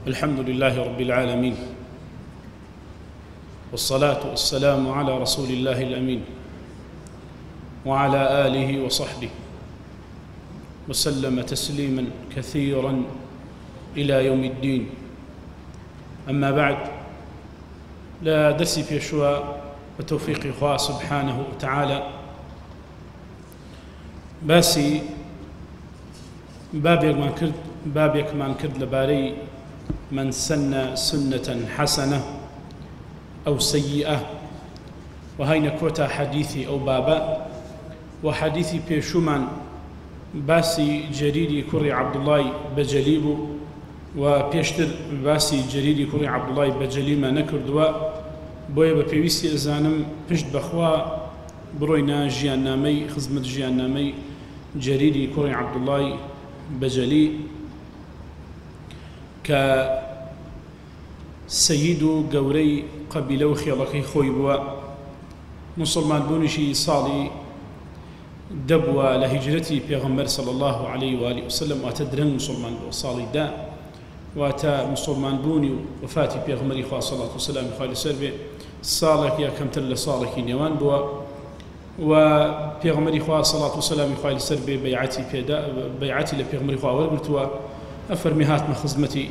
الحمد لله رب العالمين، والصلاة والسلام على رسول الله الأمين وعلى آله وصحبه وسلم تسليما كثيرا إلى يوم الدين. أما بعد، لا درسي في شواء وتوفيق الله سبحانه وتعالى باسي بابك من كرد لباري من سن سنة حسنة أو سيئة، وهين كوتا حديثي أو بابا وحديثي بيشومان باسي جريري كري عبد الله بجليبو وبيشتر باسي جريري كري عبد الله بجليما نكردوا بويا ببيويستي أزانم پشت بخوا بروينا جيان نامي خزمت جيان نامي جريري كري عبد الله بجلي كسيد قوري قبيلة وخيالكي خوي بوا مسلمان بونشي صالي دبوا لهجرتي بيغمبر صلى الله عليه وآله وسلم واتدرن مسلمان بو صالي دا واتا مسلمان بوني وفاتي بيغمبر إخوة صلى الله عليه وسلم خالي سربي صالك يا كم تل صالك نيوان بوا وبيغمبر إخوة صلى الله عليه وسلم خالي سربي بيعتي لبيغمبر إخوة ورقلتوا أفرميهات من خزمتي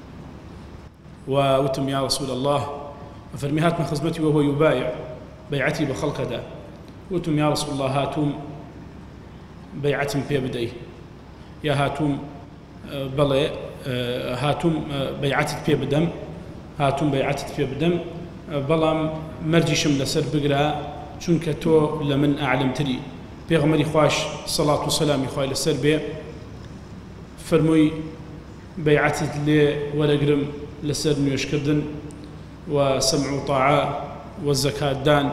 ووتم يا رسول الله أفرميهات من خزمتي وهو يبايع بيعتي بخلق دا وتم يا رسول الله هاتوم بيعتم في بدأي يا هاتوم بلي هاتوم بيعتت في بدم هاتوم بيعتت في بدم بلام مرجي شمل سر بقرا چونك تو لمن أعلم تري بيغمري خواش صلاة وسلام خواهي لسر بي فرموي بيعتت لي ورقرم لسر نيوش كردن وسمع طاعة والزكاة دان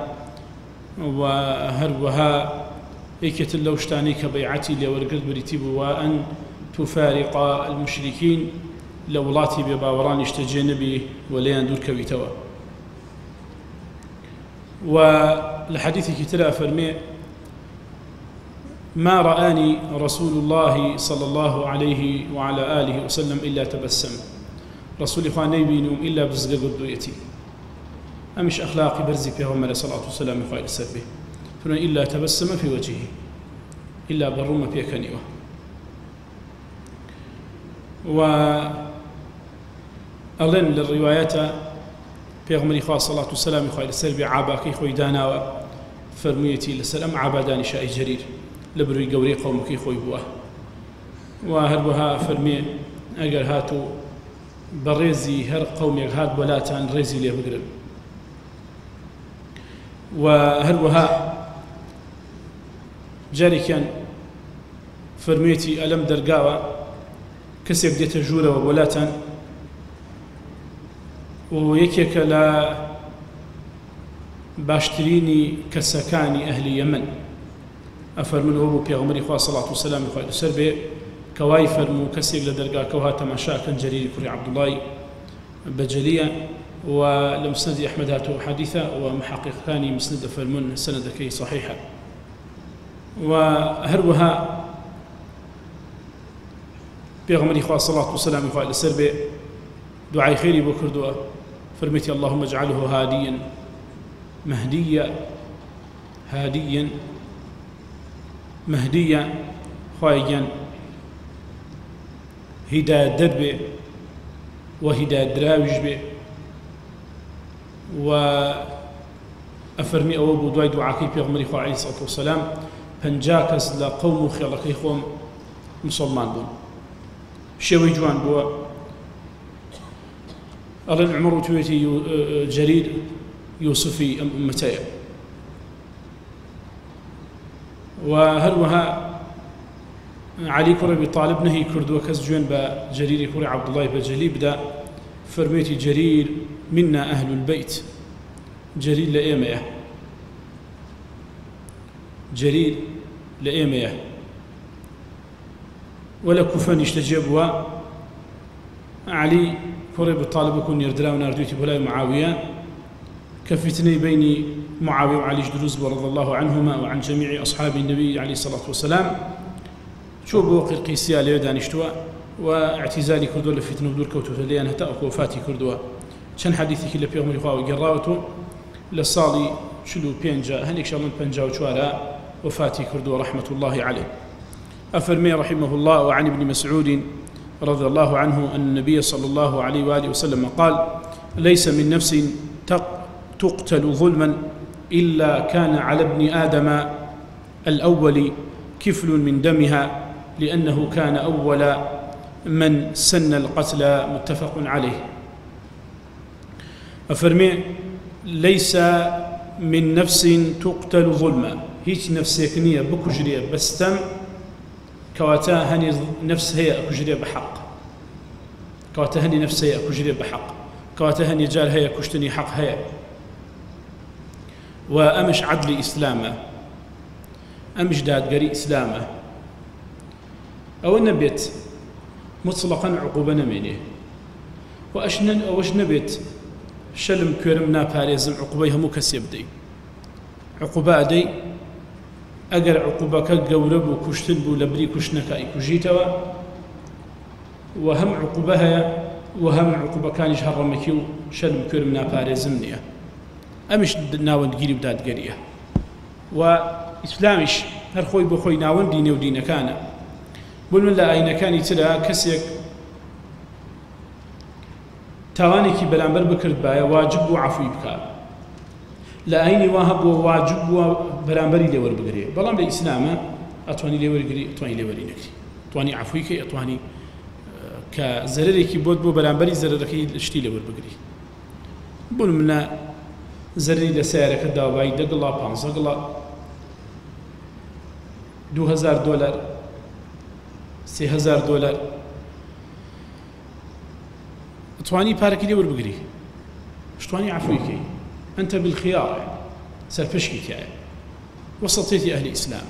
وهروها إيكت اللوشتاني كبيعتي لورقرد بريتيب وأن تفارق المشركين لولاتي بباوران اشتجنبي وليان دور كويتوا. ولحديث كتلا فرمي ما رآني رسول الله صلى الله عليه وعلى آله وسلم إلا تبسم. رسول الله نبينهم إلا بزق قدويتي أمش أخلاقي برزي فيها ومالي صلى الله عليه وسلم خير سبه فلن إلا تبسم في وجهه إلا بروم في كنيوه. وألن للروايات في غمري خاص صلى الله عليه وسلم خير سبه عاباكي خوي دانا فرميتي لسلام عبادان شاي جرير لبروي قوري قومكي خوي بواه وهربها فرمي أجر هاتو بريزي هر قومي هاد ولاتان ريزي ليه بقرب وهروها جاري كان فرميتي ألم درقاوة كسيك ديت جورة وولاتان ويكيك لا باشتريني كسكاني أهل يمن أفرمنه أبو بيغمري خواه صلى الله عليه وسلم يخواه سربي كواي فرمو كسيك لدرقا كوها تماشا كان جرير كري عبد الله بجلية ولمسند أحمد هاتو حديثة ومحقق ثاني مسند فرمون سند كي صحيحة. وهروها بيغمري خواه صلى الله عليه وسلم يخواه سربي دعاء خيري بكردوا فرميتي اللهم اجعله هاديا مهديا خوايا هداية دربه وهداية دراوج به وأفرمي أوبو دواي دعاكي بيغمري خواه عليه الصلاة والسلام پنجاكز لقوم خيالكي خوم مسلمان بون شوي جوان بوا ألن عمر تويتي جرير يوسفي أمتي وهروها علي كري أبي طالب نهي كردو كز جوان بجرير كري عبد الله بجلي بدا فرميتي جرير منا أهل البيت جرير لإيمية ولا كفان يشتجبوا علي كري أبي طالب يكون يردلا وناردوتي بلا معاوية كفتني بين معاوية وعلي جدروز رضي الله عنهما وعن جميع أصحاب النبي عليه الصلاة والسلام شو بوقي القيسية ليدانشتوا واعتزالي كردو لفتنة ودور كوتو ليان هتا أكو وفاتي كردوا چەند حەدیثێکی لە پێغەمبەری خوا گەڕاوەتەوە لە ساڵی 45 هەندێک شەڵن 54 وفاتی کردووە رحمة الله عليه. أفرمي رحمه الله وعن ابن مسعود رضي الله عنه أن النبي صلى الله عليه وآله وسلم قال: ليس من نفس تقتل ظلما إلا كان على ابن آدم الأول كفل من دمها لأنه كان أول من سن القتل. متفق عليه. أفرمي ليس من نفس تقتل ظلما، هيك نفسك نية بكجرية بستم كواتا هني نفس هي أكجرية بحق، كواتا هني نفس هي أكجرية بحق، كواتا هني جال هي كشتني حق هي، وأمش عدل إسلامه، أمش دادقري إسلامه، أو النبيت مطلقا عقوبة نمينه، وأش نبيت شلم كرم ناباريزم عقوبة همو كسي بدي عقوبة دي أجر عقوبة كجورب وكشتن بو لبري كشنك أي كجيتوا وهم عقوبها وهم عقوبة كان يشهر مكيو شلم كرم ناباريزم نية أمش ناون جيري بداد جريه وإسلامش هر خوي بخوي ناون ديني ودين كان بقول من لا أين كان يتلا كسيك تاوانێکی بەرامبەر بکرد باە واجب بوو عەفوی بکات لە ئاینی وا هەبووە واجب بووە بەرامبەری لێوەربگرێ بەڵام لە ئیسلامە ئەتوانی لێوەرگری ئەتوانی لێوەری نەکری ئەتوانی عەفوی کەی ئەتوانی کە زەرەرێکی بۆت بۆ بەرامبەری زەرەرەکەی شتی لێوەربگری بوون منە زەرەری لە سیارەکە داوای 10 گڵا 15 گڵا $2000 $3000 تواني بارك لي وربقري شتواني عفويكي أنت بالخيار يعني سرفشكي كاي وسطيتي أهل الإسلام.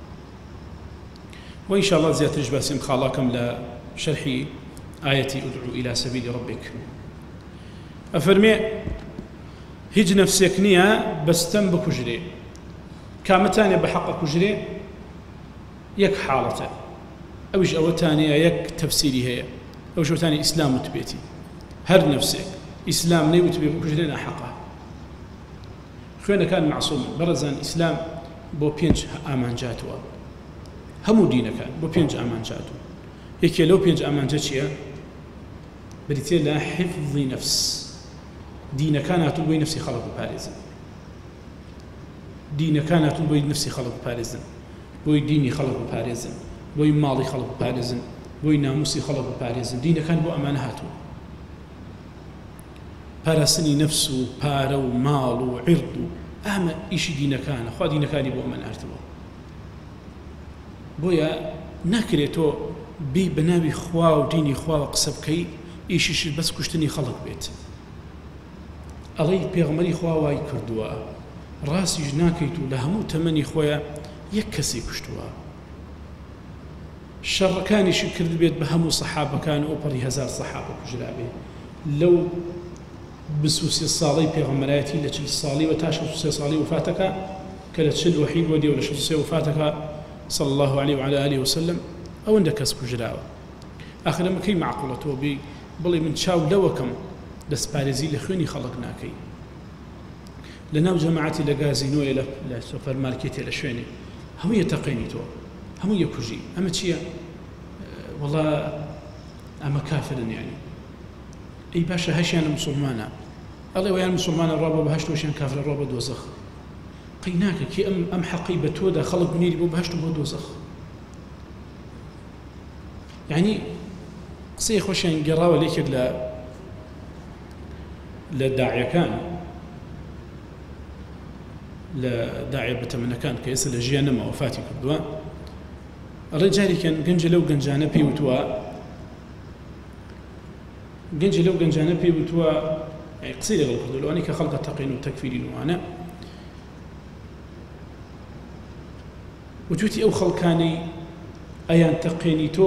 وإن شاء الله زيادة جباسم خالاكم لشرح آية أدعو إلى سبيل ربك. أفرمي هج نفسك نية بس تم بكجري كامتاني بحق كجري يك حالته أوش أو تانية يك تفسيري هي أوش أو تاني إسلام وتبيتي هر نفسك إسلام نيوت بكجرين حقه خوينا كان معصوم برزان إسلام بو بينج أمان جاتوا همو دينا كان بو بينج أمان جاتوا هيك لو بينج أمان جاتشيا بريتي لا حفظ نفس دينا كانت بوي نفسي خلق بارزن دينا كانت بوي نفسي خلق بارزن بوي ديني خلق بارزن بوي مالي خلق بارزن بوي ناموسي خلق بارزن دينا كان بو أمانهاتو پاراستنی نفس و پارە و ماڵ و عرض و ئەمە ئیشی دینەکانە خوا دینەکانی بۆ ئەمە ناردووە بۆیە ناکرێت تۆ بی بەناوی خوا و دینی خوا قسە بکەی ئیشیش بەس کوشتنی خەڵک بێت ئەڵێی پێغەمبەری خوا وای کردووە ڕاستیش ناکەیت و لە هەموو تەمەنی خۆیە یەک کەسی کوشتووە شەڕەکانیشی کرد بێت بە هەموو سەحابەکان و پەڕی 1000 سەحابە کوژرا بێت لەو بسوسی صالي پیغمبرایەتی لە 40 ساڵی و تا 63 ساڵی وفاتەکە کە لە 40 وحی بۆ دێ و لە 63 وفاتەکە صلى الله عليه وعلى آله وسلم ئەوەندە کەس کوژراوە ئاخر ئەمە کەی معقوڵەتەوە بێ بڵێ من چاو لەوەکەم دەستپارێزی لە خوێنی خەڵک ناکەی لە ناو جەماعەتی لە گازینۆیە لە سوپەرمارکێتێ لە شوێنێ هەموو یەتەقێنیتەوە هەموو یەکوژی ئەمە چییە وەڵا ئەمە کافرن یعنی ئەی باشە هەشیان لە موسڵمانە ئەڵێ ویان موسڵمانە ڕوا بە بەهەشت وەشیان کافرە ڕوا بە دۆزەخ قەی ناکە کێ ئەم حەقی بە تۆدا خەڵک بنێری بۆ بەهەشت و بۆ دۆزەخ یعنی قسەی خۆشیان گەڕاوە لێکێک لە داعیەکان لە داعیە بەتەمەنەکان کە ئێستا لە ژیان نەما وەفاتی کردووە ئەڵێ جارێکیان گەنجە لەو گەنجانە پێی وتووە گەنجە لەو گەنجانە پێی وتووە قسەی لەگەڵ کردووە لەوانەی کە خەڵکە تەقین و تەکفیرین وانە وتوتی ئەو خەڵکانەی ئەیان تەقێنی تۆ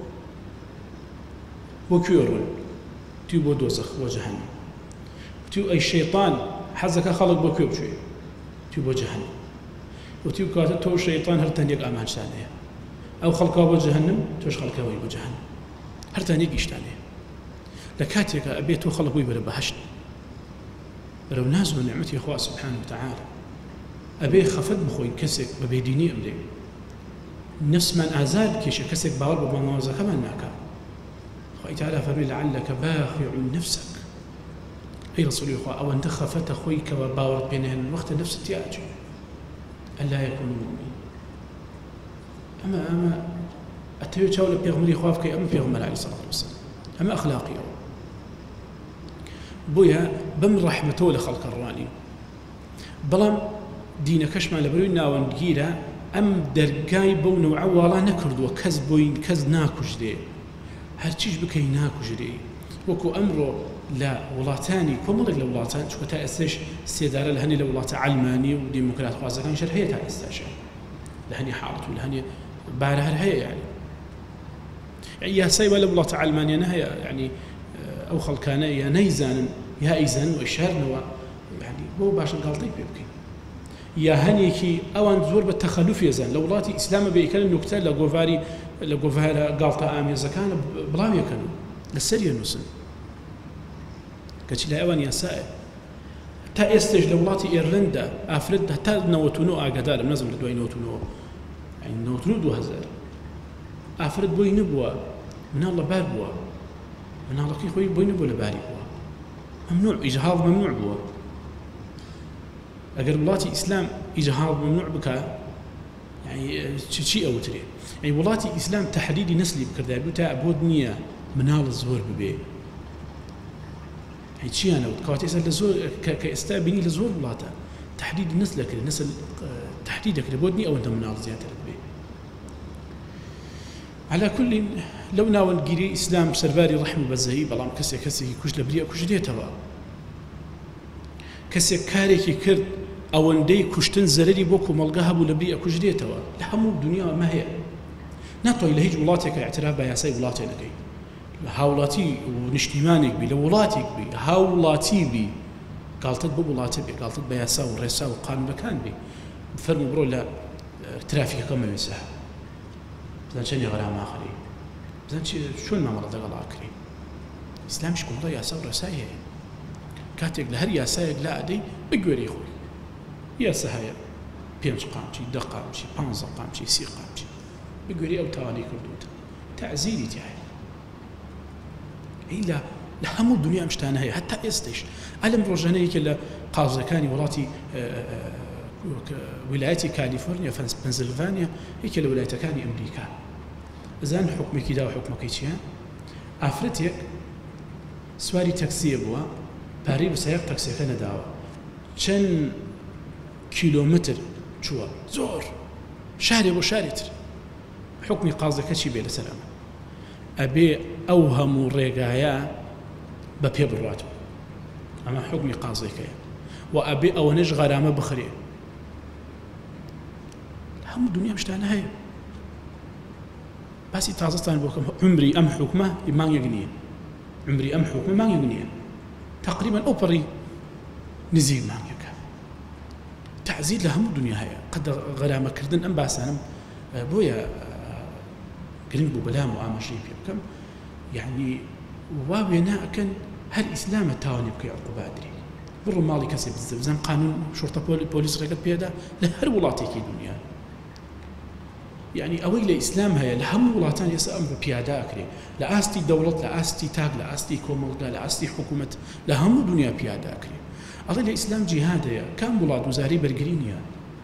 بۆ کوێ ڕۆن توی بۆ دۆزەخ بۆ جەهەنەم وتی ئەی شەیطان حەزەکە خەڵک بۆ کوێ بچوێ توی بۆ جەهەنەم وتی کاتە تۆ شەیطان هەر تەنێک ئامانجدان هەیە ئەو خەڵکەوە بۆ جەهەنەم تۆش خەڵکەوەی بۆ جەهەنەم هەرتان یەکیشتانێ لە کاتێکە ئەبێت تۆ خەڵک بووی بەرە بەهەشت بەرەو ناز و نعمەتی خوا سبحانه وتعالى ئەبێ خەفەت بخۆین کەسێک بە بێدینی ئەمرێ نفسمان ئازاد کێشە کەسێک باوەڕ بە بەڵگەنامەکەمان ناکات خی تعالی فەرمی لعلك باخع نفسك ئەی ڕسوولی خوا ئەوەندە خەفەتە خۆی کەوە باوەڕت پێ نەهێنن وەختە نفست یاجێ ئەلا یەکون مؤمن ئەمە ئەتەوێت چاو لە پێغمبەری خوا بکەی ئەمە پێغمبەر عەلەیهی سەڵات وەسەلام ئەمە ئەخلاقیەوە بۆیە بەم ڕەحمەتەوە لە خەڵکە ڕوانین بەڵام دینەکەشمان لە بەروی ناوەندگیرە ئەم دەرگای بەو نەوعە واڵا نەکردووە کەس بۆین کەس ناکوژرێ هەرچیش بکەی ناکوژرێ وەکو ئەمڕۆ لە وڵاتانی کۆمەڵێک لە وڵاتان چکە تا ئێستش سێدارە لە هەنێ لە وڵاتە عەلمانی و دیموکرات خوازەکان شەر هەیە تا ئێستاشە لە هەنێ حاڵەت و لە هەنێ بارە هەر هەیە یعنی یاسای وە لە وڵاتە عەلمانیانە هەیە یعنی ئەو خەڵکانە یا نەیزانن یا ئەیزانن و ئیشارنەوە یعنی بۆ باشە گاڵتەی پێ بکەین یا هەنێکی ئەوان زۆر بە تەخەلوف ێزان لە وڵاتی ئیسلامە بێکەن نوکتە لە گۆڤارە گاڵتە ئامێزەکانە بڵاو یەکەن لەسەر نووسن کەچی لای ئەوان یاسایە تا ئێستش لە وڵاتی ئێرلندا ئافرەت هەتا 99 ئاگادارم نەزم لە دوای 99 99 2000 ئافرەت بۆی نبووە مناڵ لە بار بووە مناڵەکەی خۆی بۆی نبووە لە باری بووە ممنوع ئیجهاڵ ممنوع بووە ئەگەر وڵاتی ئیسلام ئیجهاڵ ممنوع بکە يعني چی ئەوترێ يعني وڵاتی ئیسلام تحدیدی نسلی بکردای بوو تا بۆت نییە مناڵ زۆر ببێ يعني چیانەوت کەواتە ئێستا لە زۆر کە ئێستا بینی لە زۆر وڵاتە تحدیدی نسلەکرد نسل تحدید دەکرێت بۆت نییە ئەوەندە مناڵ زیاتر ببێ على كل لو ناوەندگیری ئیسلام سەرباری ڕەحم و بەزەیی بەڵام کەسێکی کوژ لە بری کوژدێتەوە کەسێک کارێکی کرد ئەوەندەی کوشتن زەرری بۆ کۆمەڵگە هەبوو لە بری ئەکوژدێتەوە لە هەموو دنیا ئەمە هەیە ناتوانێت لە هیچ وڵاتێکە اعتراف بە یاسای وڵاتێ نەکەی لە هاوڵاتی و نیشتیمانێک بی لە وڵاتێک بی هاوڵاتی بی گاڵتت بۆ وڵاتە بێ گاڵتت بە یاسا و ڕێسا و قانونەکان بی فەرموو بڕۆ لە ترافیکەکە مەوێسە بزان چەندی غەرامە ئاخری بزان چۆن مامەڵە دەگەڵا کری ئیسلامیش کۆمەڵە یاسا و ڕێسای هەیە کاتێک لە هەر یاسایەک لا ئەدەی بگوێری خۆی یاسا هەیە 5 قامچی 10 قامچی 15 قامچی 30 قامچی بگوێری ئەو تاوانی کردوتە تعزیری تیا هەیە ئیلا لە هەموو دنیا ئەم شتانە هەیە هەتا ئێستش ئەلم ڕۆژانەیەکە لە قازەکانی وڵاتی ویلایەتی کالیفۆرنیا پەنسیلڤانیا یەکێ لە ویلایەتەکانی ئەمریکا زان حکمێکی دا و حکمەکەی چییە ئافرەتێک سواری تەکسیە بووە پارەی بەسایق تەکسیەکە نەداوە چەند کیلۆمتر چووە زۆر شارێ بۆ شارێتر حکمی قازەکە چی بێ لەسەر ئەمە ئەبێ ئەو هەموو ڕێگایە بە پێ بڕاتەوە ئەمە حکمی قازێکەیە و ئەبێ ئەوەنەش غەرامە بخرێ هەموو دنیا شتانە هەیە باسی تازەستان بۆکەم عمری ئەم حکومە مانگێک نییە عمری ئەم حکومە مانگێک نییە تقریبا ئەو پەڕی نزیک مانگێکە تعزیر لە هەموو دنیا هەیە قەد غەرامەکردن ئەم باسانم بۆیە گرنگ بوو بەلام و ئاماژەی پێ بکەم یعنی وا وێنە ئەکەن هەر ئیسلامە تاوانی بکەی عقوبادری بڕۆ ماڵی کەسێک بزەن قانون شۆرتە پۆلیس ڕێگەت پێدا لە هەر وڵاتێکی دنیا يعني ئەوەی لە ئیسلام هەیە لە هەموو وڵاتان ئێستا ئەمڕۆ پیادا ئەکرێ لە ئاستی دەوڵەت لە ئاستی تاک لە ئاستی کۆمەڵگا لە ئاستی حکوومەت لە هەموو دنیا پیادا ئەکرێ ئەڵێ لە ئیسلام جیهاد هەیە کام وڵات وزارەی بەرگری نییە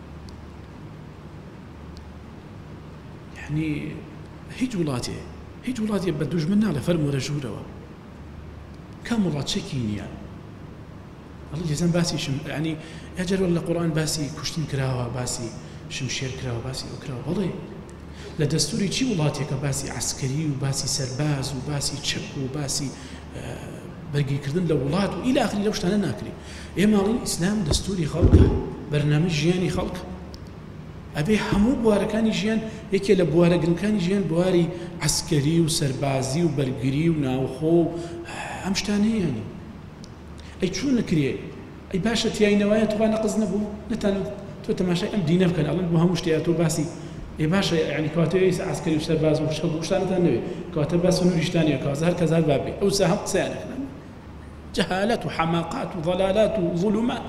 يعني هیچ وڵاتێ بە دوژمن ناڵێ فەرمووەرە ژوورەوە کام وڵات چەکی نییە ئەڵێ لێزان باسی يعني ئەجەر لە قورئان باسی کوشتن کراوە باسی شمشێر کراوە باسی ئەو کراوە بەڵێ لە دەستوری چی وڵاتێکە باسی عسکەری و باسی سەرباز و باسی چەک و باسی بەرگریکردن لە وڵات و ئیلا ئاخری لەو شتانە ناکرێ ئێماڵین ئیسلام دەستوری خەڵکە بەرنامەی ژیانی خەڵک ئەبێ هەموو بوارەکانی ژیان یەکێ لە بوارە گرنگەکانی ژیان بواری عسکەری و سەربازی و بەرگری و ناوخۆ و ئەم شتانەیە یانی ئەی چۆن نەکرێ ئەی باشە تیاینەوەیە توانە قز نەبوو نەتانێت تۆ تەماشای ئەم دینە بکەن ئەڵێن بۆ هەموو شتێک تۆ باسی ئێ باشە یعنی کاتەوەی عسکەری و سەرباز و شتانتان نەوێ کاتە باس و نوریشتانیە کازە هەر کەزار بابێ ئەو سا هەم قسەیانەکەن جەهالەت و حەماقات و ضەلالات و ظولومات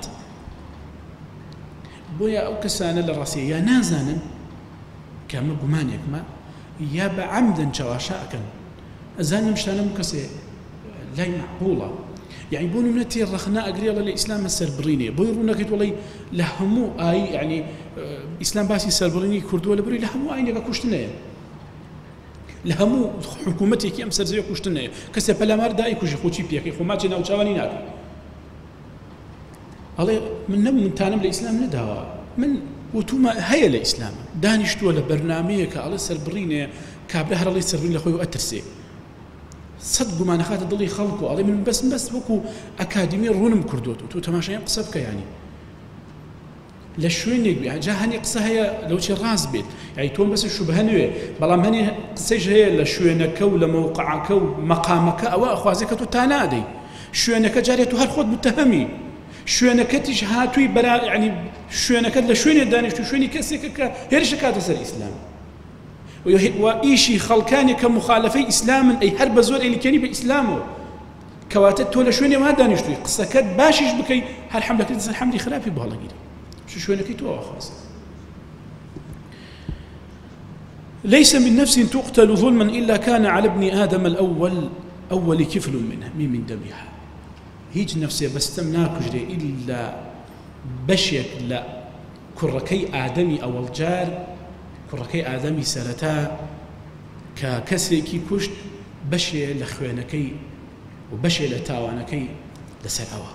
بۆیە ئەو کەسانە لە ڕاستیە یا نازانن کە ئەمە گومانێکمە یا بە عەمدن چاواشاکەن ئەزانم شتانە کەسێ لای معقوڵە يعني بۆ نمونە تێڕەخنا ئەگرێڵە لە ئیسلامە سەربڕینێ بۆی ڕوونەکەیت وڵی لە هەموو ئای یعنی ئیسلام باسی سەربڕینی کردووە لەبەری لە هەموو ئاینێکە کوشتنەیە لە هەموو حکوومەتێکی ئەم سەرزەویە کوشتنەیە کەسێ پەلامار دایکوژی خۆچی پێکەی خۆماچی ناوچاوانی ناکەن ئەڵێ من نەبوو من تانم لە ئیسلام نەداوە من وتومە هەیە لە ئیسلامە دانیشتووە لە بەرنامەیەکە ئەڵێ سەربڕینێ کابرا هەر ئەڵێ سەربڕین لە خۆی ئەترسێ سەد گومانەخاتە دڵی خەڵکو ئەڵێ من بەس وەکو ئەکادمی ڕوونم کردووە تۆ تەماشای قسە بکە یانی لە شوێنێک بێ جا هەنێ قسە هەیە لەوچی ڕاست بێت یعنی تۆم بەس شوبهە نوێ بەڵام هەنێ قسەش هەیە لە شوێنەکە و لە مەوقعەکە و مەقامەکە ئەوە ئەخوازێ کە تۆ تا نادەی شوێنەکە جارێت و هەر خۆت متتەهەمی شوێنەکەتیش هاتووی بەرا یعنی شوێنەکەت لە شوێنێ دانیشت و شوێنی کەسێکە کە هێرشە کاتە سەر ئیسلام وإيشي خلقاني كمخالفي إسلاما أي حرب زور اللي كاني بإسلامه كواتت ولا شويني ما دانيشتوي قصة كد باشيش بكي هالحملة كده الحملة خرافي بهلا جدي شو شويني كيتوا خاص ليس من نفس تقتل ظلما إلا كان على ابن آدم أول كفل منها من دمها هيج نفسي بستمناك جري إلا بشيك لا كركي آدمي أو الجار كڕەکەی ئادەمی سەرەتا کە کەسێکی کوشت بەشێ لە خوێنەکەی و بەشێ لە تاوانەکەی لەسەر ئەوە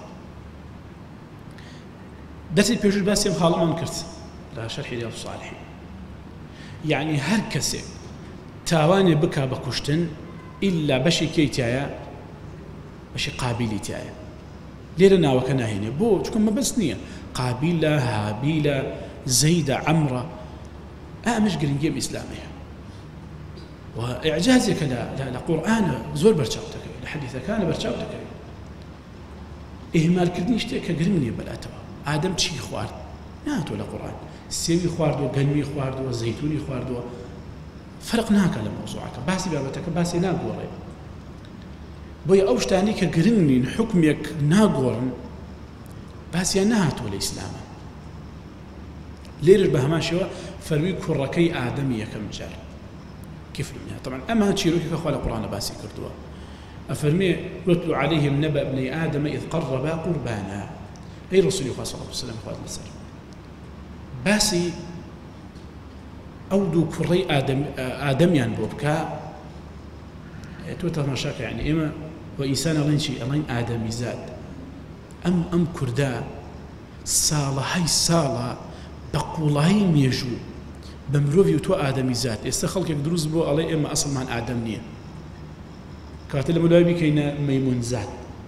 دەستی پێشتر باسیم خاڵەمان کرد لە شەرحی ریاض الصالحین یعنی هەر کەسێک تاوانێ بکا بە کوشتن ئیلا بەشی کەی تایە بەشی قابیلی تایە لێرە ناوەکە ناهێنێ بۆ چونکە مەبەست نییە قابیلە هابیلە زەیدە عەمرە ئامش گرنگی ئیسلامەیە و ئیعجازێکە لە قورئانە زۆر بەرچاو دەکەوێت لە حەدیثەکانە بەرچاو دەکەوێت ئیهمالکردنی شتێک کە گرنگ نییە بەلاتەوە ئادەم چی خوارد ناتۆ لە قورئان سێوی خواردووە گەنمی خواردووە زەیتونی خواردووە فەرق ناکە لە مەوزوعەکە باسی بابەتەکە باسی ناگۆڕێ بۆیە ئەو شتانی کە گرنگ نین حکمێک ناگۆڕن باسییان نهاتووە لە ئیسلامە ليرش بهماشيوا فروي كركي آدمية كم جار كيف منها طبعا أما تشيروك كخوال القرآن باسي كردوا أفرمي واتلو عليهم نبأ ابني آدم إذ قربا قربانا أي رسول الله صلى الله عليه وسلم خوال المسر باسي أودو كري آدميان بوبكا توتا مشاك يعني إما وإنسان الله شيء الله آدمي زاد أم كردا سالة هاي سالة بقوڵایی مێژوو بە مرۆڤی و تۆ ئادەمی زات ئێستا خەڵکێک دروست بۆ ئەڵێ ئێمە ئەسڵمان ئادەم نییە کاتە لە مەلای بیکەینە مەیمون زات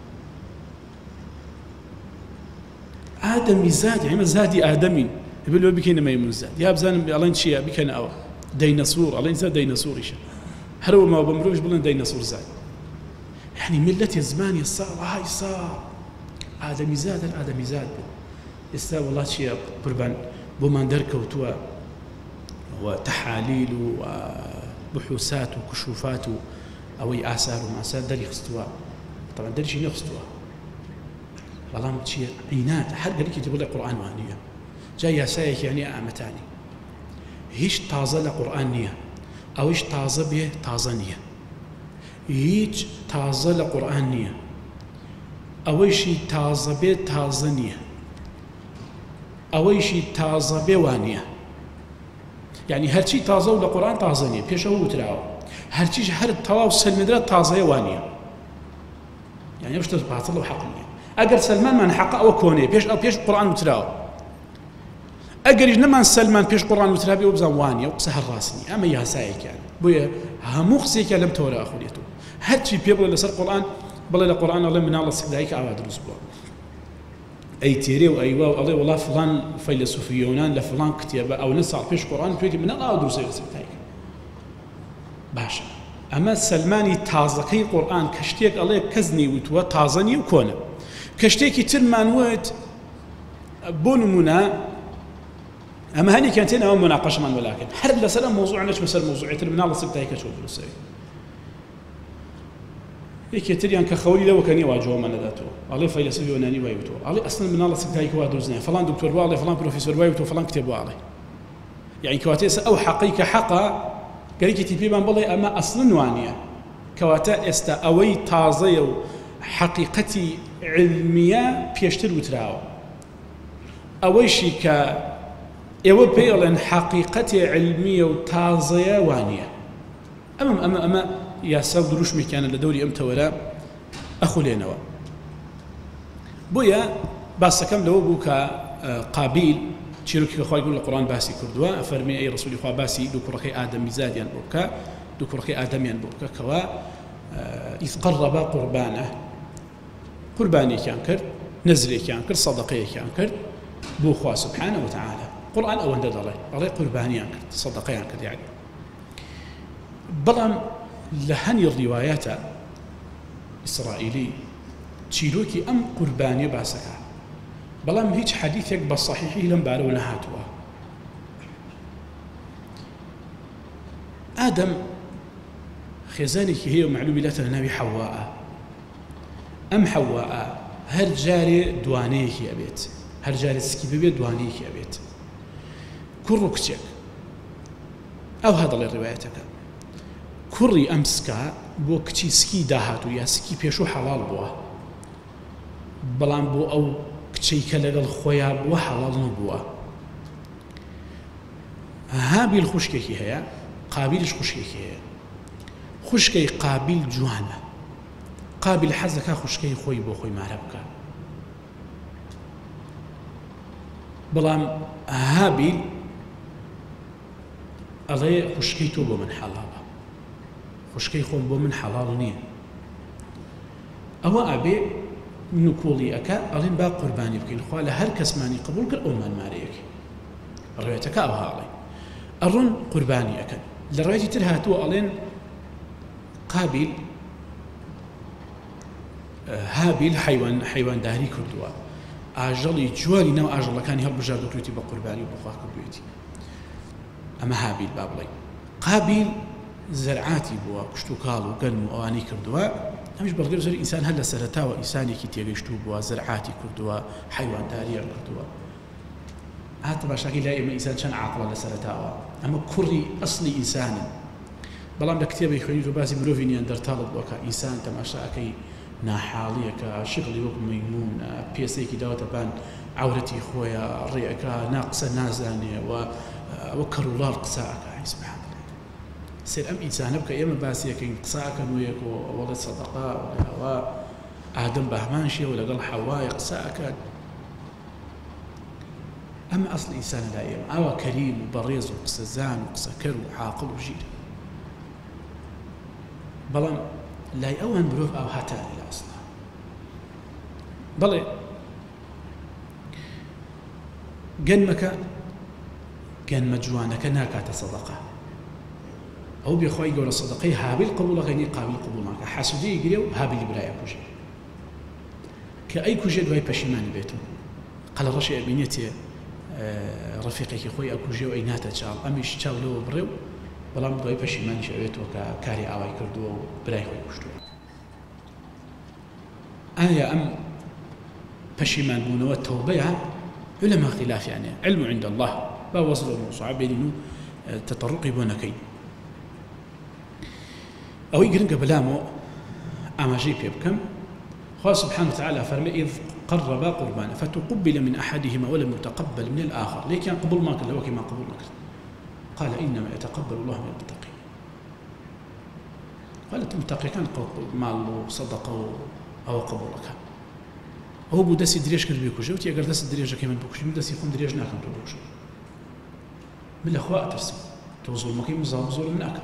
ئادەمی زات ئێمە زادی ئادەمین دەبێت لەوە بکەینە مەیمون زات یا بزانم ئەڵێن چییە بکەنە ئەوە دەینەسوور ئەڵێن زات دەینەسووریشە هەرەوە ماوە بە مرۆڤش بڵێن دەینەسوور زات یعنی ملەتی زمانی ساڵ های ساڵ ئادەمی زات هەر ئادەمی زات بوو ئێستا وڵات چییە قوربان بۆمان دەرکەوتووە وتەحالیل و بحوسات و کشوفات و ئەوەی ئاسار و ماسار دەری خستووە طبعا دەریشی نەخستووە بەڵام چییە عینات هەر گەلێکی بڵێ قورئان وانییە جا یاسایەکی یعنی ئامەتانی هیچ تازە لە قورئان نییە ئەوەیش تازە بێ تازە نییە هیچ تازە لە قورئان نییە ئەوەیشی تازە بێ تازە نییە ئەوەیشی تازە بێ وانییە یعنی هەرچی تازە و لە قورئان تازە نییە پێشەوە وتراوە هەرچیش هەر تەواو سلمێدرا تازەیە وانییە یعنی ئەو شتە باتڵ و حەق نییە ئەگەر سلمانمان حەق ئەوە کۆنەیە پێش قورئان وتراوە ئەگەریش نەمان سلمان پێش قورئان وترابێ و بزان وانییە و قسە هەر ڕاست نییە ئەمە یاسایەکیان بۆیە هەموو قسێکیان لەم تەورە ئەخورێتەوە هەرچی پێ بڵێ لەسەر قورئان بڵێ لە قورئان ئەڵێ مناڵە سەگدایکە ئاوا دروست بووە أي تيري وأيوا الله والله فلان فيلسوف يونان لفلان كتابة أو نصار فيش قرآن تويتي من الله أدرس يرسلتاي باشا أما سلماني تازقي قرآن كشتيك الله كزني وتوا تازني وكونه كشتيك ترمان وقت بونمونا أما هني كانت هنا مناقشة من ولكن هل لسنا موضوع نش مثل موضوعية من الله سبتها كشوف السوي يكتريان كخولي لو كان يواجهه من ذاته الله فيلسوي وناني وايبتو الله أصلا من الله سبتها كوادر زين فلان دكتور والله فلان بروفيسور وايبتو فلان كتب والله يعني كواتيس أو حقيقة حقا قال كتبي من بالله أما أصلا وانية كواتا استا أوي تازيو حقيقتي علمية بيشتر وتراو أوي شيء ك ئێوە پێڵێن حقیقەتی علمیە و تازەیە وانە ئەمە یاسا و دروشمێکیانە لە دەوری ئەم تەوەرە ئەخولێنەوە بۆیە باسەکەم لەوە بوو کە قابیل چیرۆکی کە خوای گەورە لە قورئان باسی کردووە ئەفەرمێ ئەی ڕەسوولی خوا باسی دوو کوڕەکەی ئادەمی زادیان بۆ بکە دوو کوڕەکەی ئادەمیان بۆ بکە کەوا ئیذ قەرەبا قوربانە قوربانێکیان کرد نەزرێکیان کرد سەدەقەیەکیان کرد بۆ خوا سبحانه وتعالى قرآن ئەوەندە دەڵێ قوربانیان کرد سەدەقەیان کرد یعنی بەڵام لە هەنی ڕیوایەتە ئیسرائیلی چیرۆکی ئەم قوربانیە باسەکە بەڵام هیچ حەدیثێک بە صحیحی لەم بارەوە نەهاتووە ئادەم خێزانێکی هەیە و معلومی لاتە لە ناوی حەوواە ئەم حەوواە هەر جارێ دوانەیەکی ئەبێت هەر جارێ سکی ببێت دوانەیەکی ئەبێت کوڕ و کچێک ئەو هەدەڵێ ڕیوایەتەکە کوڕی ئەم سکا بۆ کچی سکی داهاتوو یا سکی پێشوو حەڵال بووە بەڵام بۆ ئەو کچەی کە لەگەڵ خۆیان بووە حەڵال نەبووە هابیل خوشکێکی هەیە قابیلش خوشکێکی هەیە خوشکەی قابیل جوانە قابیل حەز دەکا خوشکەی خۆی بۆ خۆی مارە بکە بەڵام هابیل ئەڵێ خوشکەی تۆ بۆ من حەڵالە خوشکەی خۆم بۆ من حەڵال نییە ئەوە ئەبێ نکۆڵی ئەکا ئەڵێن با قوربانی بکەین خوا لە هەر کەسمانی قبول کرد ئەومان مارەیەکی ڕێوەتەکە ئەو هاڵێ ئەڕۆن قوربانی ئەکەن لە ڕێوەتی تر هاتووە ئەڵێن قابیل هابیل حەیوانداری کردووە ئاژەڵی جوانی نەوە ئاژەڵەکانی هەڵبژاردوویەتی بە قوربانی بەخوا کردوێتی ئەمە هابیل با بڵێ قابیل زەرعاتی بووە کشت و کاڵ و گەرم و ئەوانەی کردووە ئەمیش بەڵگەر زۆر ئینسان هەر لە سەرەتاوە ئینسانێکی تێگەیشتوو بووە زەرعاتی کردووە حەیوانداریان کردووە هاتە باشاکی لای ئێمە ئینسان چەند عاقڵە لە سەرەتاوە ئەمە کوڕی ئەسڵی ئینسانن بەڵام لە کتێبی خوێنی تۆ باسی مرۆڤی نیاندەرتاڵت بووە ئینسان تەماشاکەی ناحاڵیەکە شغلی وەک مەیمون پێسێکی داوەتەبان عورەتی خۆیە ڕێەکە ناقسە نازانێ و ئەوە کەڕوڵاڵ قساکە سبحان الله سێر ئەم ئینسانە بکە ئێمە باسیەکەین قساکەن وەیەک و وەڵێ سەدەقا ئەوە ئادەم بەهمان شێ و لەگەڵ حەوای قساکەن ئەمە ئەسڵ ئینسانە لای ئێمە ئەوە کەریم و بەڕێز و قسەزان و قسەکەر و عاقڵ و ژیر بەڵام لای ئەوان مرۆڤ ئەو هاتانی لە ئەسڵا بەڵێ گەنمەکە گەنمە جوانەکە ناکاتە سەدەقە ئەو بێخوای گەورە سەدەقەی هابیل قبوڵەکەی قابیل قبوڵ ناکە حەسودەی گرێ و هابیلی برایە کوژێ کە ئەی کوژێ دوای پەشیمانی بێتەوە قەلە ڕەشی ئەبینێتێ ڕەفیقێکی خۆی ئەکوژێ و ئەی ناتە چاڵ ئەمیش چاو لەوە بڕێ و بەڵام دوای پەشیمانیش ئەوێتەوە کە کاری ئاوای کردووە و برای خۆی کوشتووە ئایا ئەم پەشیمان بوونەوە تەوبەیە لەما خلافیانێ علم عند الله با وەزڵ و موسوعە بێنین و تەطەڕوقی بۆ نەکەین ئەوەی گرنگە بەلامەوە ئاماژەی پێ بکەم خوا سبحانه وتعالى فرمى إذ قربا قربانا فتقبل من أحدهما ولم يتقبل من الآخر ليه كان قبول ما كان لو ما قبول ما كان قال إنما يتقبل الله من المتقين قالت المتقي كان مال صدقه أو قبولك هو بو دسي دريج كربي كوجه وتي اگر دسي دريج كمان بكوجه من دسي يكون دريج ناكم بكوجه من الاخوات ترسم توصل مكيم زور منك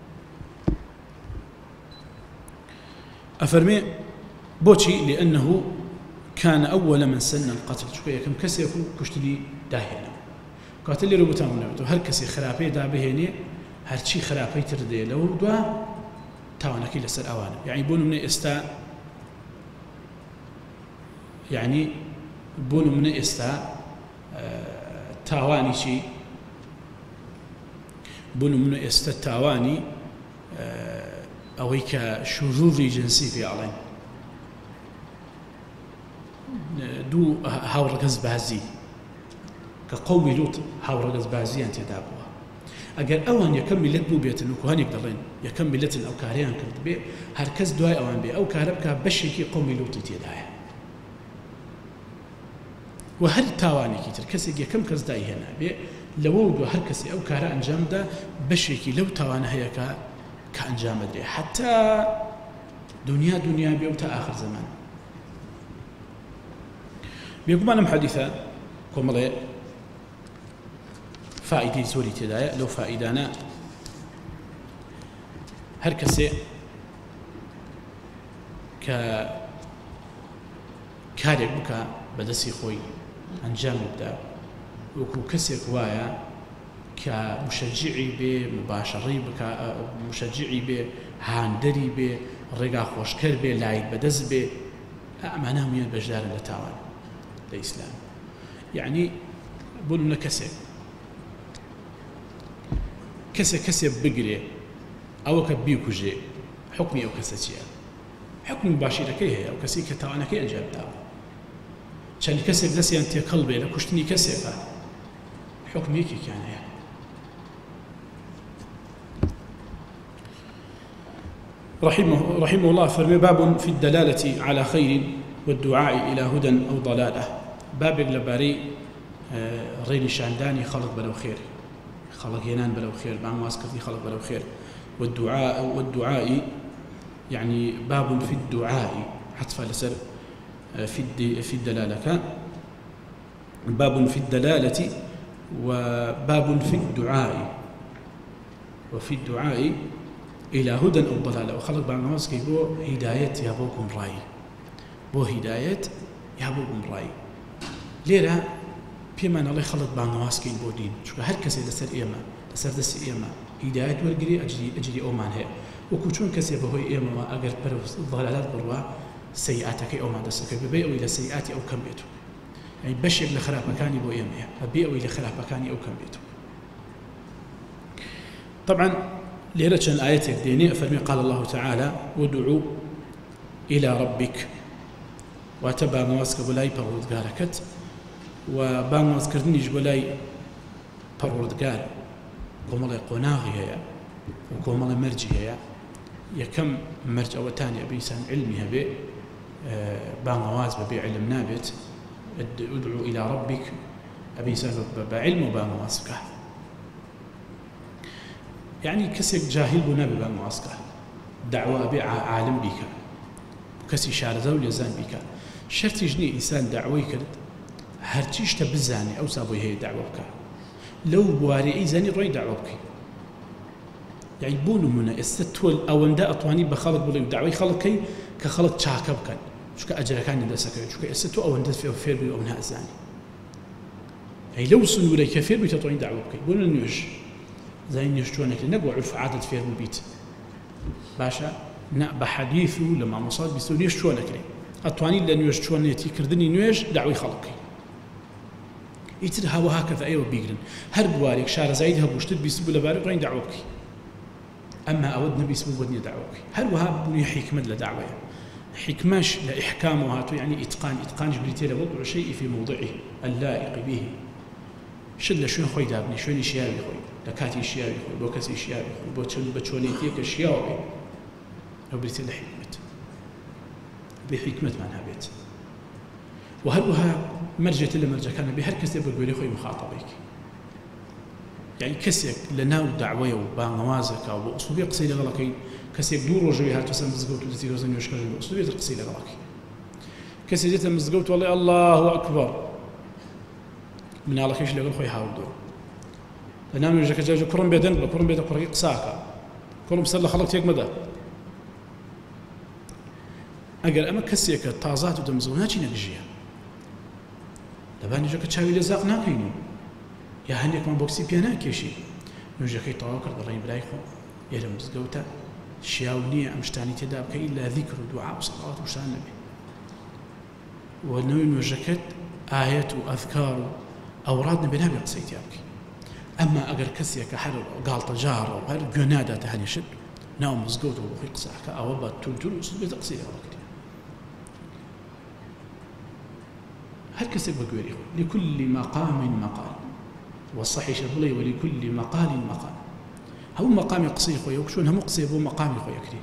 أفرمي بوشي لأنه كان أول من سن القتل شوية كم كسي يكون كشتلي داهنا قاتل لي ربطان ونبتو هر كسي خرابي دا بهيني هر شي خرابي تردي لو دوا تاوانكي لسر أوانا يعني بونو من استا يعني بونو من استا تاواني شي بوون من ئێستا تاوانی ئەوەی کە شوذوذی جنسی پێڵێن دوو هاوڕەگەز بازی کە قەومی لووت هاوڕەگەز بازیان تێدا بووە ئەگەر ئەوان یەکەم میلەت بوو بێتن و هەنێک دەڵێن یەکەم میلەتن ئەو کارەیان کرد بێ هەرکەس دوای ئەوان بێ ئەو کارە بکە بەشێکی قەومی لووتی تێدایە و هەر تاوانێکی تر کەسێک یەکەم کەس دای هێنا بێ لەوە دو هەر کەسی ئەو کارە ئەنجامدا بەشێکی لەو تاوانە هەیە کە ئەنجام بدرێ حتا دنیا بێ و تا آخر زمان بێگومان ئەم حەدیثە کۆمەڵێ فائیدەی زۆری تێدایە لەو فائیدانە هەر کەسێ کە کارێک بکە بەدەستی خۆی ئەنجام بدە وەکو کەسێک وایە کە مشجعی بێ مباشڕی بکە مشجعی بێ هاندەری بێ ڕێگا خۆشکەر بێ لایک بەدەست بێ ئەمانە هەموویان بەشدارن لە تاوان لە ئیسلام یعنی بۆ نمونە کەسێک بگرێ ئەوە کە بیکوژێ حکمی ئەو کەسە چییە حکمی مباشیرەکەی هەیە ئەو کەسی کە تاوانەکەی ئەنجام داوە چەند کەسێک دەستیان تێکەڵ بێ لە کوشتنی کەسێکە حکمێکێکیان هەیە رحمه الله فرمي باب في الدلالة على خير والدعاء إلى هدى أو ضلالة باب لباري ريني شانداني خلق بلو خير خلق ينان بلو خير بعم واسكتي خلق بلو خير والدعاء يعني باب في الدعاء حتف لسر في الدلالة باب في الدلالة وباب في الدعاء وفي الدعاء إلى هدى أو ضلالة وخلق بعض الناس كيبو هداية يابوكم رأي بو هداية يابوكم رأي ليرة بيما الله خلق بعض الناس كيبو دين شو هر كسي لسر إيما لسر دس إيما هداية ورقري أجري أومان هي وكوشون كسي بهوي إيما ما أجر برو ضلالات بروا سيئاتك أو ما دسك ببيع إلى سيئاتي أو كم بيتو يعني بشر لخراب مكاني بو إيما أبيع إلى خراب مكاني أو كم بيتو طبعا ليرة آياتك ديني فرمي قال الله تعالى ودعوا إلى ربك واتبع مواسك بلاي پروردگاركت وبا مواسكردنيش بلاي پروردگار كومالي قناغي هيا وكومالي مرجي هيا يكم مرج أو تاني أبي إنسان علمي هبي با مواز ببي علم نابت ادعوا إلى ربك أبي إنسان بعلم وبا مواسكه يعني كسيك جاهل بنا ببا مواسكه دعوة أبي عالم بك وكسي شارزة وليزان بك شرط يجني إنسان دعوة كرد هرتيش تبزاني أو سابوي هي دعوة بك لو بواري إيزاني روي دعوة بك يعني بونو منا استتول أو اندا أطواني بخلق بلي دعوة خلقي كخلق شاكب كان شو كأجر كان يدسك شو كأستو أو اندا فير بي أو منها الزاني يعني لو سنوري كفير بيتطوين دعوة بك بونو نيوش زي نيشتونك نقوى عرف عادة فير البيت باشا بحديثه لما مصاد بيستو نيشتونك لي أطواني اللي نيشتونيتي كردني نيوش دعوة خلقي يترها وهكذا أيوة بيقرن هر بواريك شار زايدها بوشتد بيسبو لبارك رين دعوة بك أما أودنا بيسبو ودني دعوة بك هل وها بني حكمة لدعوة حكماش لإحكامه هاتو يعني إتقان جبريتي لوضع شيء في موضعه اللائق به شد شوين خوي دابني شوين شياوي خوي لكاتي شياوي خوي بوكسي شياوي خوي بوتشونيتيك شياوي أو بريتي لحكمة بحكمة معناها بيت وهل وها مرجت إلا مرجع كان بهر كسي بقولي خوي مخاطبك يعني كسيك لناو دعوة وبانوازك أو أسلوبي قصي لغلقي كسيك دور وجوي هاتو سمزقوت وديتي وزن يشكر أسلوبي قصي لغلقي كسي جيت مزقوت والله الله أكبر من الله كيش لغل خوي هاو دور لنام يجاك جاجو كرم بيدن بكرم بيدن قرقي قساكا كرم سلا خلقت يك مدى أقل أما كسيك تازات ودمزقون هاتي نقجيها لبان يجاك تشاوي لزاق ناكينو يا هنيك من بوكسي بيانا كيشي نوجاكي طواكر ضرين بلايخو يا مزقوتا شياونية أمشتاني تدابك إلا ذكر ودعاء وصلاة وشان النبي ونوي نوجاكت آيات وأذكار أورادنا بنابي قصيت يابكي أما أجر كسيك حر قال تجار وغير جنادة تهني شد ناوم مزقوط وبخي قصاك أو بات تنتلو سبي تقصير وقت هل كسب بقولي لكل مقام مقال والصحيح شبلي ولكل مقال مقال هو مقام قصير خويا وشون هم قصير هو مقام خويا كريم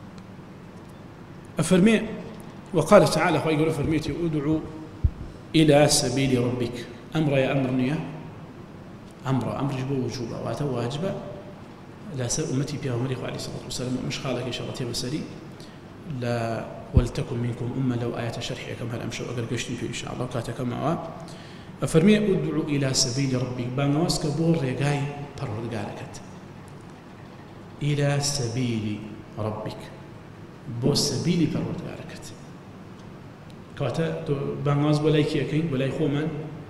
أفرمي وقال تعالى خويا يقول فرميتي ادعو إلى سبيل ربك أمر يا أمر نيا أمر جبو وجوبا واتوا واجبا لا سأل أمتي بها ومريخ عليه الصلاة والسلام مش خالك إشارتي بسري لا ولتكن منكم أمة لو آية شرحية كم هالأمشوا أقل قشتي في إن شاء الله كاتك معها أفرمي أدعو إلى سبيل ربك بانواسك بور ريقاي برد قالكت إلى سبيل ربك بو سبيل برد قالكت كواتا بانواز بولاي كيكين بولاي خومن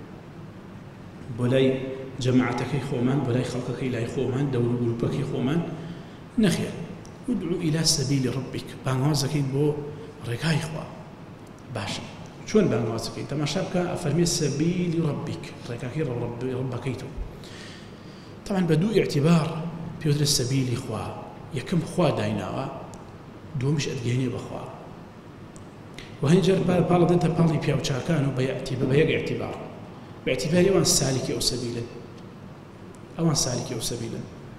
بولاي جماعتك خومن بولاي خلقك إلى خومن دور قلوبك خومن نخير ادعو إلى سبيل ربك بانوازكين بو ريقاي خوا باشا شون بانوازكين تماشابك أفرمي سبيل ربك ريقاكي ربكيتو طبعا بدو اعتبار بيودر السبيل خوا يكم خوا دايناوا دو مش أدقيني بخوا وهنجر بالا دنتا بالي بياو تشاكانو بيق اعتبار باعتبار أوان سالك أو سبيلا أوان سالك أو سبيلا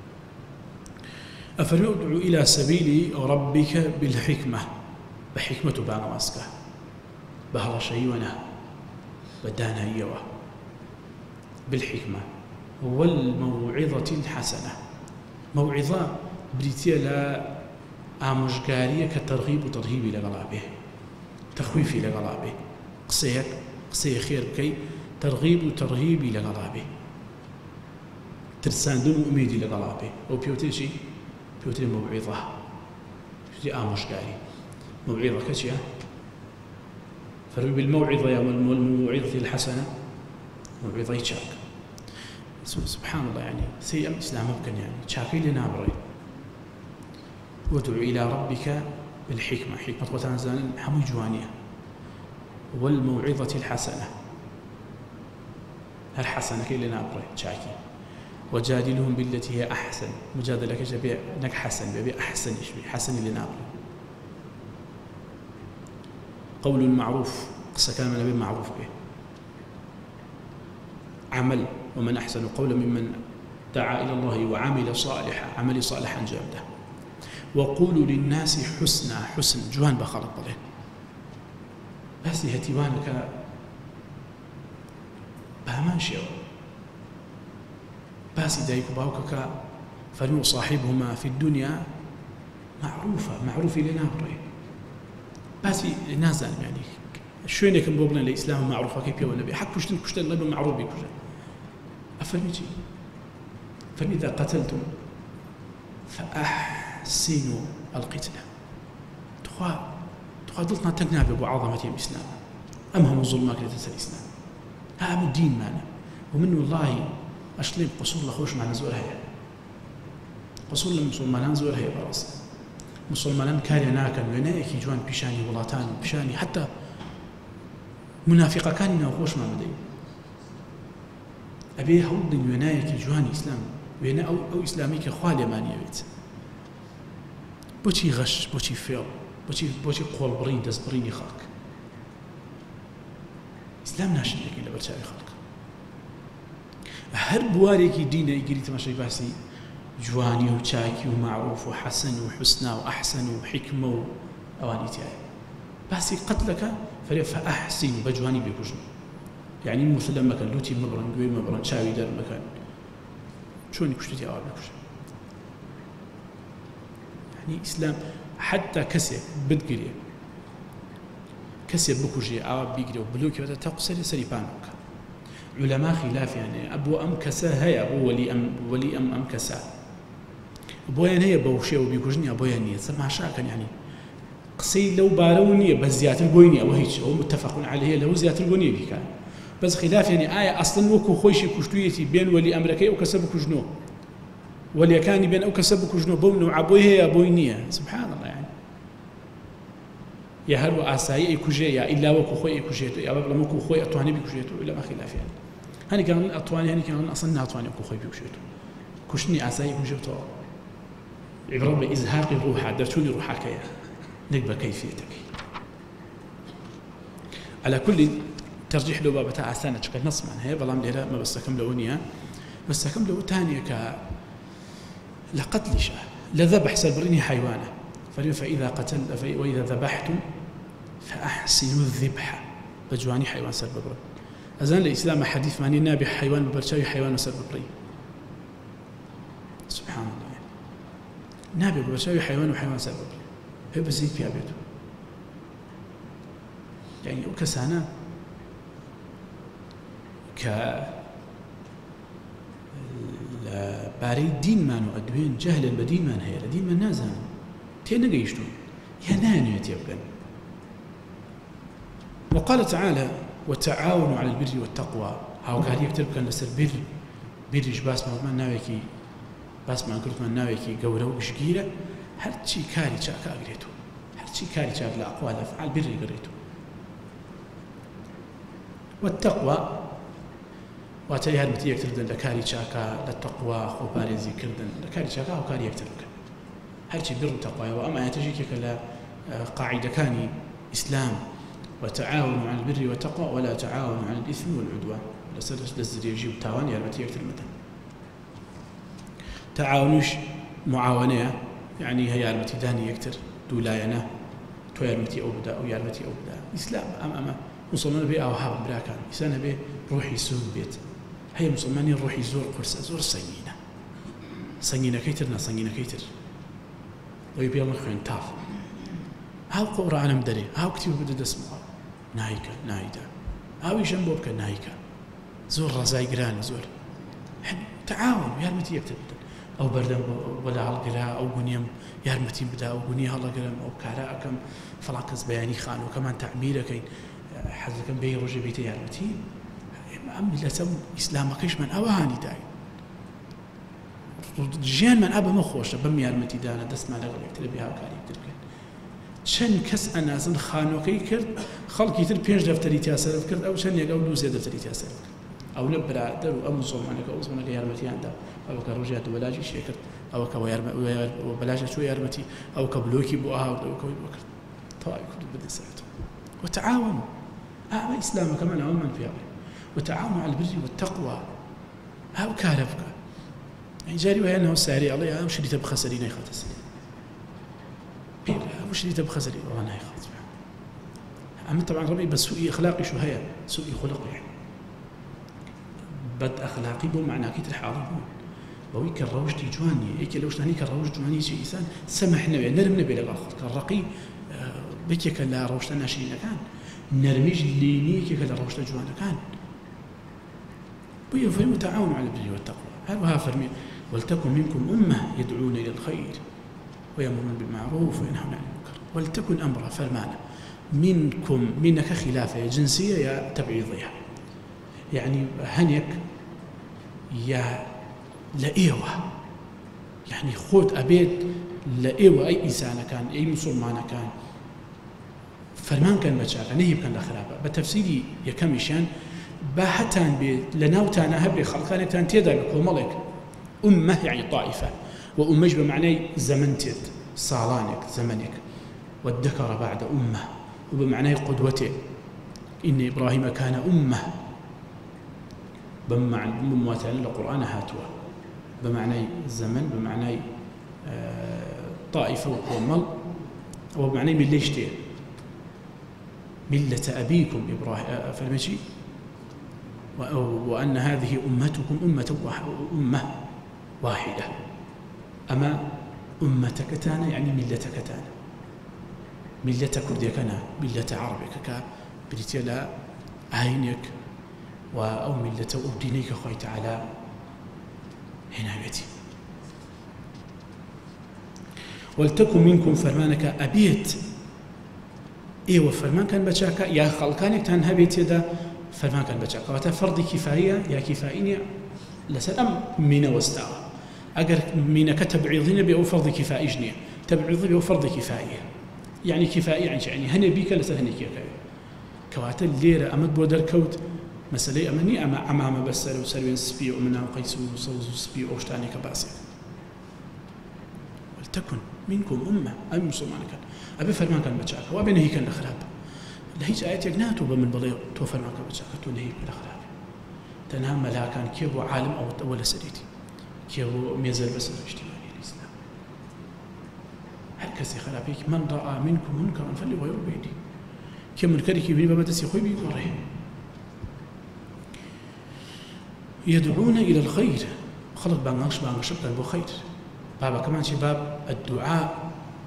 أفرمي ادعو إلى سبيل ربك بالحكمة بحكمة بانواسكا بهلا شيونا بدانا إيوه بالحكمة والموعظة الحسنة موعظة بريتيا لا آموشقارية كترغيب وترهيب لغلابه تخويف لغلابه قصيك خير بكي ترغيب وترهيب لغلابه ترساندون وأميدي لغلابه أو بيوتي بيوتي موعظة بيوتي آموشقاري موعظة كشيا فرمي بالموعظة يا والموعظة الحسنة موعظة يشاك سبحان الله يعني سيئة الإسلام ممكن يعني شاكي لنا بري وادعو إلى ربك بالحكمة حكمة وتنزل حمي جوانية والموعظة الحسنة الحسنة كي لنا بري شاكي وجادلهم بالتي هي أحسن مجادلة كجبيع نك حسن بيبي أحسن إشبي حسن لنا بري قول معروف قصة كلام النبي معروف به عمل ومن أحسن قولا ممن دعا إلى الله وعمل صالحا عمل صالحا جامدا وقولوا للناس حسنا حسن جوان بخلق بله بس هتيوانك بامان شيء بس دايك باوكك فرموا صاحبهما في الدنيا معروف لنا بري بس الناس يعني شوين يكن بوبنا الإسلام معروفة كيف يا النبي حق كشتن الله معروف بكشتن أفرميتي فإذا قتلتم فأحسنوا القتلة تخاضلتنا تقنع بعظمة الإسلام أمهم الظلمات لتنسى الإسلام هذا الدين معنا ومن والله أشلم قصور لخوش معنا زورها قصور لمسلمان زورها براسي مسلمان كارينا كان وينايكي جوان بشاني ولاتان بشاني حتى منافقة كان ناخوش ما مدين أبي هود وينايكي جوان إسلام وينا أو إسلامي كخوالي مانية بيت بوشي غش بوشي فيل بوشي قول برين دز بريني خاك إسلام ناشن لك إلا برشاوي خلق هر بواريكي دينا يقري تماشي باسي جواني وشاكي ومعروف وحسن وحسنى وأحسن وحكمة وأواني تاعي باسي قتلك فأحسن بجواني بيكوجن يعني مثلا مكان لوتي مبرن قوي مبرن شاوي دار مكان شلون يكشتي أوان بيكوجن يعني إسلام حتى كسي بدقري كسي بكوجي أو بيقري وبلوكي وتا تقصري سري بانوك علماء خلاف يعني أبو أم كسا هي أبو ولي أم كسا أبويا هي بوشي وبيكوجني أبويا نية سمع شاكا يعني قصي لو بارونية بس زيادة البوينية أو هيك هو متفق عليه لو زيادة البوينية بك بس خلاف يعني آية أصلا وكو خويشي كشتويتي بين ولي أمريكي أو كسب كجنو ولي كان بين أو كسب كجنو بومن وعبويه يا بوينية سبحان الله يعني يا هرو آساي كوجي يا إلا وكو خوي كوجيتو يا بابا مكو خوي أتواني بكوجيتو إلا ما خلاف يعني هني كان أطواني هني كان أصلا أطواني أكو خوي بيوشيتو كشني أساي بوجوتو عبارة بإزهاق الروح درتوني روحك يا نقبل كيفيتك على كل ترجيح له بابتها عسانة شكل نص من هي بلام ليرا ما بس كم لونيا بس كم لو تانية لقتل شاه لذبح سبرني حيوانه فإذا قتل وإذا ذبحتم فأحسنوا الذبح بجواني حيوان سببري أزان الإسلام حديث ماني نابح حيوان ببرشاوي حيوان سببري سبحان الله نابي ببرشاوي حيوان وحيوان سببري هي بزيد في أبيته يعني وكسانا باري دين ما نؤدوين جهلا بدين ما نهير دين ما نازان تينا قيشتون يا ناني يتيبقن وقال تعالى وتعاونوا على البر والتقوى هاو كان يكتب كان لسر برج باس ما ناويكي باس ما قلت من ناويكي قوله وشقيرة هرشي كاري شاكا قريتو هرشي كاري شاك لأقوال أفعال بر قريتو والتقوى واتي هرمتي يكتردن لكاري شاكا للتقوى خو باريزي كردن لكاري شاكا هاو كاري يكتردن هرشي بر التقوى وأما يتجيك قاعدة كاني إسلام وتعاونوا على البر والتقوى ولا تعاونوا على الإثم والعدوان لسرش لزر يجيب تاوان يرمتي يكتر المثل تعاونوش معاونة يعني هي يرمتي داني يكتر دولاينا تو يرمتي أو بدا أو يرمتي أو بدا إسلام أما مسلمان بي أو حاب براكان إنسان بي روحي سوق بيت هي مسلمانين روحي زور قرصة زور صنينة كيترنا صنينة كيتر ويبي الله خوين تاف هاو قرآن مدري هاو كتير بدأ اسمه نايكا هاو يجنبوك نايكا زور رزاي قران زور تعاون يارمتي يكتب أو بردم ولا هالقرا أو بنيم يارمتي بدا أو بني هالقرام أو كاراكم فلاكس بياني خان وكمان تعميرك حزكم بي رجع بيتي يارمتي أمي لا سم إسلامكش من أوهاني داي جيان من أبا مخوش بم يارمتي دانا دسمع لغل يكتب بها وكاري يكتب چەند کەس ئەنازن خانۆکەی کرد خەڵکی تر 5 دەفتەری تیاسەرف کرد ئەو چەندێک ئەو 2 دەفتەری تیاسەرف کرد ئەو لە برادەر و ئەم مزۆمانەکە ئەو زمانەکە یارمەتیاندا ئەوە کە ڕۆژیات و بەلاژی شێ کرد ئەوە کە بەلاژە چوە یارمەتی ئەو کە بلۆکی بۆ ئاها ئەوەکەوەی بۆ کرد تەواوی کرد بدە سەرەوە وتعاونوا ئەمە ئیسلامەکەمان ئەوەمان پێڵێ وتعاونوا على البر والتقوى هاو کارە بکە يعني جاري وهي أنه ساري الله يا مش اللي تبخى سرينا يخاط السرير مش اللي تبخى سرير والله لا يخاط أما طبعا ربي بس سوء أخلاقي شو هي سوء خلقي يعني بد أخلاقي بو معناه كي تلحاضر بوي كالروج جواني إيك لوش تاني كالروج جواني شيء إنسان سمحنا بيه نرم نبي للآخر كالرقي بيك كلا روج تناشرين كان نرميج ليني كي كلا روج تجوانا كان بوي فهم تعاونوا على البر والتقوى هذا فرمي ولتكن منكم أمة يدعون إلى الخير ويأمرون بالمعروف وينهون عن المنكر ولتكن أمر فرمانة منكم منك خلافة جنسية يا تبعيضية يعني هنيك يا لإيوة يعني خود أبيت لإيوة أي إنسان كان أي مسلمان كان فرمان كان بشاكا نهيب كان لخرابة بتفسيري يكمشان باحتان لناوتانا هبري خلقانك تان تيدا ملك أمة يعني طائفة وأمج بمعنى زمن تيد صالانك زمنك والذكر بعد أمة وبمعنى قدوته إن إبراهيم كان أمة بمعنى القرآن هاتوا بمعنى زمن بمعنى طائفة ومل وبمعنى من ليشتين ملة أبيكم إبراهيم فالمشي وأن هذه أمتكم أمة واحدة أما أمتك تانا يعني ملتك تانا ملة كرديكنا ملة عربك كبريتيلا عينك أو ملة أبدينيك خوي تعالى هنا بيتي ولتكن منكم فرمانك أبيت إيوه فرمان كان بشاكا يا خلقانك تنها بيتي ده فرمان كان بشاكا وتا فرض كفاية يا كفائية لسلام من واستوى أجر من كتب عظينا بأو فرض كفائي جنية تبعيض بأو فرض كفائية يعني كفائي يعني هني بيك لسه هني كفائي كواتا الليرة أمد بودر كوت مسألة أمني أما أمام بسر وسروين سبي ومنها قيس وصوز سبي وأشتاني كباسك ولتكن منكم أمة أي مسلمان كان أبي فرمان كان بتشاك وأبي نهي كان الخراب لهيج آيات يجناتو بمن بليغ تو فرمان كان بتشاك تو نهي الخراب تنام لا كان كيبو عالم أو ولا سريتي كيبو ميزل بس الاجتماعي الإسلام هركسي خرابيك من رأى منكم منكرا فليغيره بيده كم منكري كبير بمدرسة خوي بيقوله يدعون إلى الخير خلق بانغش بانغش بو خير بابا كمان شباب الدعاء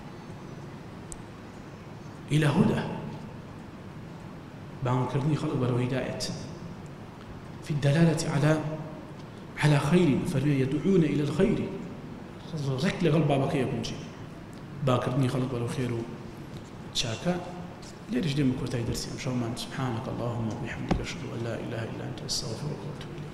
إلى هدى بانكرني خلق بلو هداية في الدلالة على خير فيدعون إلى الخير ركل غل بابا كي يكون شيء باكرني خلق بلو خير شاكا ليش ديما كنت درسي سبحانك اللهم وبحمدك أشهد أن لا إله إلا أنت أستغفرك وأتوب إليك